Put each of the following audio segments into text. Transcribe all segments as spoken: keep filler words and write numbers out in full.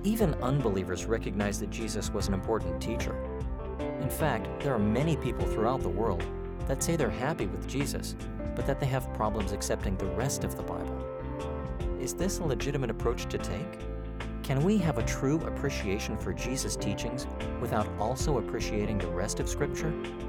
Even unbelievers recognize that Jesus was an important teacher. In fact, there are many people throughout the world that say they're happy with Jesus, but that they have problems accepting the rest of the Bible. Is this a legitimate approach to take? Can we have a true appreciation for Jesus' teachings without also appreciating the rest of Scripture?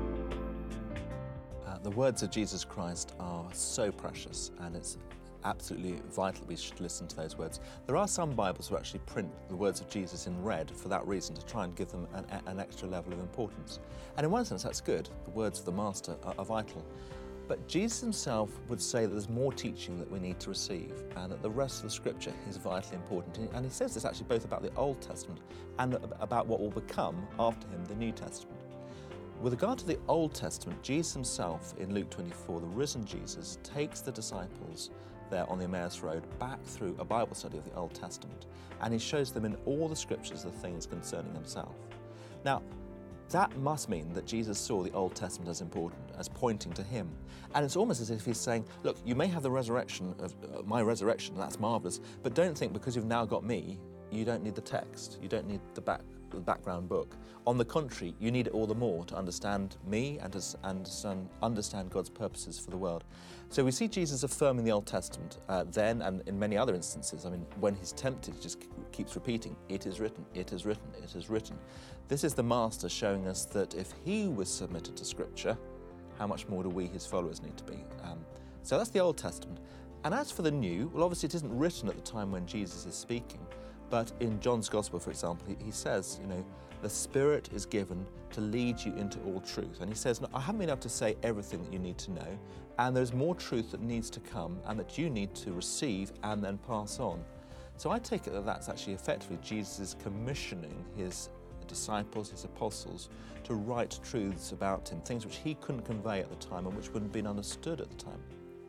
Uh, the words of Jesus Christ are so precious, and it's absolutely vital we should listen to those words. There are some Bibles who actually print the words of Jesus in red for that reason, to try and give them an, an extra level of importance. And in one sense that's good. The words of the Master are, are vital. But Jesus himself would say that there's more teaching that we need to receive, and that the rest of the Scripture is vitally important. And he says this actually both about the Old Testament and about what will become after him, the New Testament. With regard to the Old Testament, Jesus himself in Luke twenty-four, the risen Jesus, takes the disciples there on the Emmaus Road back through a Bible study of the Old Testament, and he shows them in all the Scriptures the things concerning himself. Now, that must mean that Jesus saw the Old Testament as important, as pointing to him. And it's almost as if he's saying, look, you may have the resurrection of uh, my resurrection, that's marvelous, but don't think because you've now got me, you don't need the text, you don't need the back the background book. On the contrary, you need it all the more to understand me and to understand, understand God's purposes for the world. So we see Jesus affirming the Old Testament uh, then, and in many other instances. I mean, when he's tempted, he just keeps repeating, it is written, it is written, it is written. This is the Master showing us that if he was submitted to Scripture, how much more do we, his followers, need to be? Um, so that's the Old Testament. And as for the New, well, obviously it isn't written at the time when Jesus is speaking, but in John's Gospel, for example, he, he says, you know, the Spirit is given to lead you into all truth. And he says, no, I haven't been able to say everything that you need to know, and there's more truth that needs to come and that you need to receive and then pass on. So I take it that that's actually effectively Jesus commissioning his disciples, his apostles, to write truths about him, things which he couldn't convey at the time and which wouldn't have been understood at the time.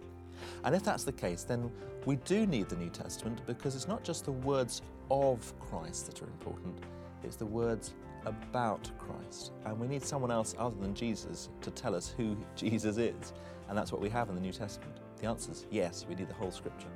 And if that's the case, then we do need the New Testament, because it's not just the words of Christ that are important, it's the words about Christ. And we need someone else other than Jesus to tell us who Jesus is. And that's what we have in the New Testament. The answer is yes, we need the whole Scripture.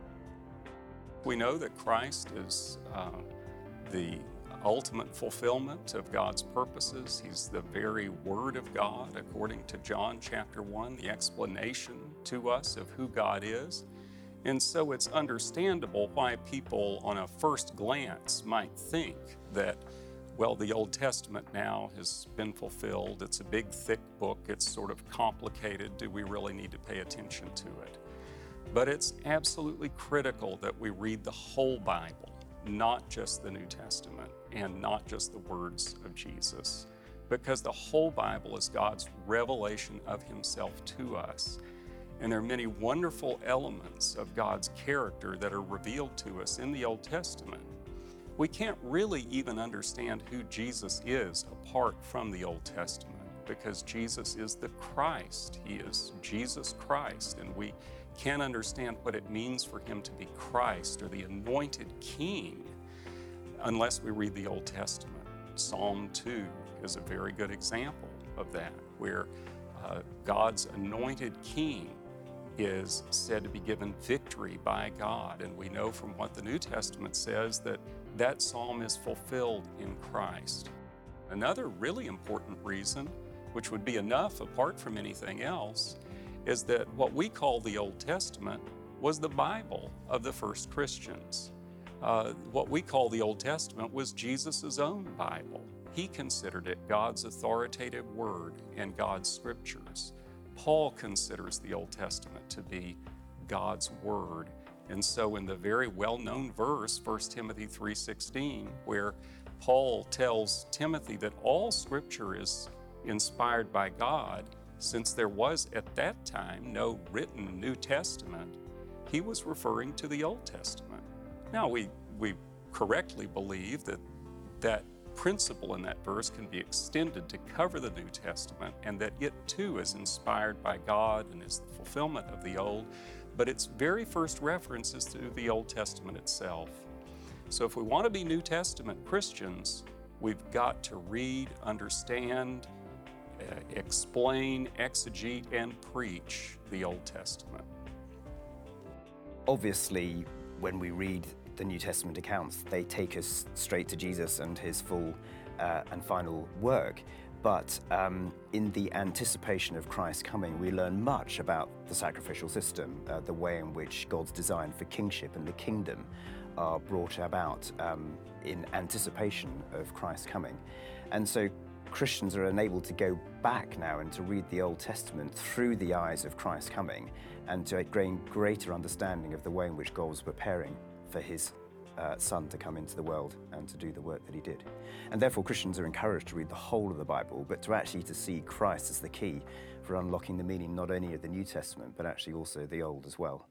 We know that Christ is uh, the ultimate fulfillment of God's purposes. He's the very Word of God, according to John chapter one, the explanation to us of who God is. And so it's understandable why people on a first glance might think that, well, the Old Testament now has been fulfilled. It's a big, thick book. It's sort of complicated. Do we really need to pay attention to it? But it's absolutely critical that we read the whole Bible, not just the New Testament and not just the words of Jesus, because the whole Bible is God's revelation of himself to us. And there are many wonderful elements of God's character that are revealed to us in the Old Testament. We can't really even understand who Jesus is apart from the Old Testament, because Jesus is the Christ. He is Jesus Christ, and we can't understand what it means for him to be Christ or the anointed King unless we read the Old Testament. Psalm two is a very good example of that, where uh, God's anointed King is said to be given victory by God. And we know from what the New Testament says that that psalm is fulfilled in Christ. Another really important reason, which would be enough apart from anything else, is that what we call the Old Testament was the Bible of the first Christians. Uh, what we call the Old Testament was Jesus' own Bible. He considered it God's authoritative word and God's scriptures. Paul considers the Old Testament to be God's word. And so in the very well-known verse, First Timothy three sixteen, where Paul tells Timothy that all scripture is inspired by God, since there was at that time no written New Testament, he was referring to the Old Testament. Now, we, we correctly believe that that principle in that verse can be extended to cover the New Testament, and that it too is inspired by God and is the fulfillment of the Old, but its very first reference is to the Old Testament itself. So if we want to be New Testament Christians, we've got to read, understand, uh, explain, exegete, and preach the Old Testament. Obviously, when we read the New Testament accounts. They take us straight to Jesus and his full uh, and final work. But um, in the anticipation of Christ's coming, we learn much about the sacrificial system, uh, the way in which God's design for kingship and the kingdom are brought about um, in anticipation of Christ's coming. And so Christians are enabled to go back now and to read the Old Testament through the eyes of Christ's coming and to gain greater understanding of the way in which God was preparing for his uh, Son to come into the world and to do the work that he did. And therefore Christians are encouraged to read the whole of the Bible, but to actually to see Christ as the key for unlocking the meaning not only of the New Testament, but actually also the Old as well.